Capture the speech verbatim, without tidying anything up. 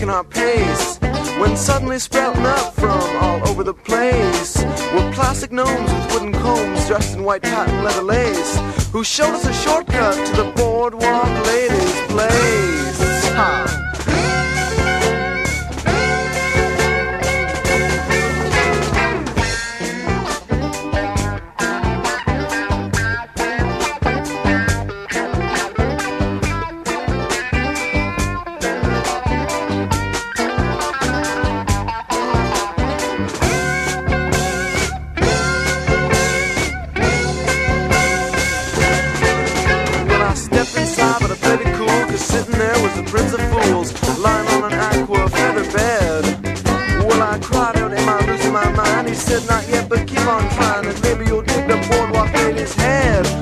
quickening our pace, when suddenly sprouting up from all over the place were plastic gnomes with wooden combs dressed in white patent leather lace, who showed us a shortcut to the boardwalk ladies' place. Ha! Sitting there was the Prince of Fools, lying on an aqua feather bed. Well, I cried out, am I losing my mind? He said, not yet, but keep on trying, and maybe you'll dig the boardwalk lady's head.